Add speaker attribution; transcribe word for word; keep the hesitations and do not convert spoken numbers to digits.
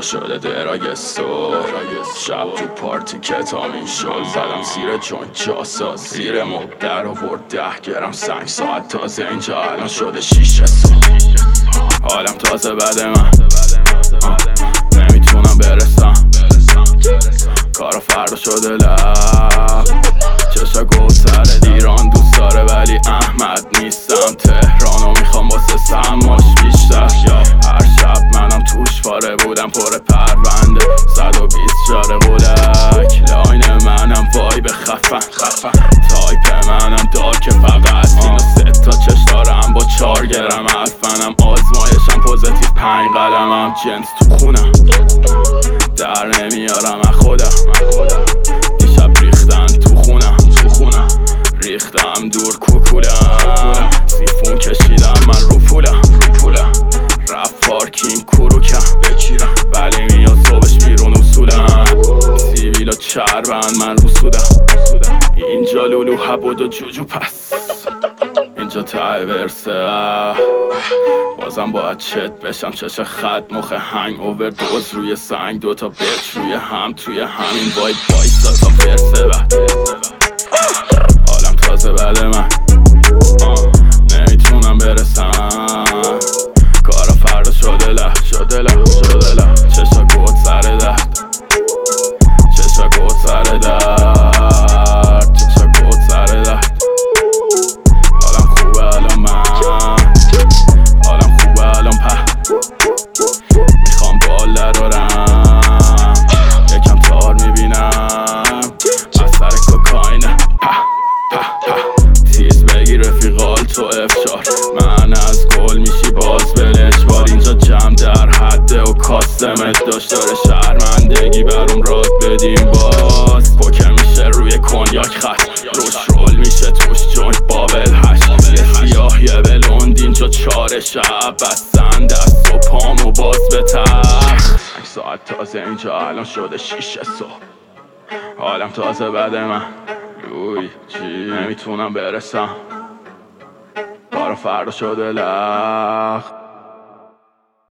Speaker 1: شده دراگستو شب تو پارتی کتامین شد زدم زیر جوین جاساز زیر مب در آورد ده گرم سنگ ساعت تازه اینجا الان شده شیشه سو حالم تازه بده من نمیتونم برسم کارا فردا شده لب چشا گل سر ایران دوست داره ولی احمد نیستم تهرانو میخوام واسه سماش بیشتر هر شب منم توش پاره بودم پر پرونده صد و بیست جاره بولک لاین منم وایب خفن تایپ منم دارک فقط اینو سه تا چش دارم با چار گرم حرفنم آزمایشم پوزیتیو پنج قلمم جنس تو خونم در نمیارم از خودم دیشب ریختن تو خونم ریختم دور کوکولم سیفون کشیدم من رو پولم رفت پارکینگ کروکم بکیرم ولی میاد صبحش بیرون اصولم سیویلا چربند من رو سودم اینجا لولو حبود و جوجو پس اینجا ته ورسه بازم باید چت بشم چش خط مخ هنگ اوور دوز روی سنگ دوتا بچ روی هم توی همین باید بایستا تا فرسه بعد حالم تازه بده من نمیتونم برسم کارا فردا شده له شده له شده له چشا گود سر درد چشا گود سر درد چشا گود سر درد حالم خوبه الان من حالم خوبه الان په میخوام بال درارم یکم تار میبینم از سر کوکاینه په په په تیز بگی رفیقال تو افشار من از گل میشی باز بلش بار اینجا جمع در حده و کاستمت داشت داره شرمندگی برام راد بدیم باز پوکه میشه روی کنیاک خط روش رول میشه توش جوینت بابل هشت یه سیاه یه بلوند اینجا چار شب بستن دست و پامو باز به تخت ساعت تازه اینجا الان شده شیشه صبح حالم تازه بده من یوی چی نمیتونم برسم کارا فردا شده لخ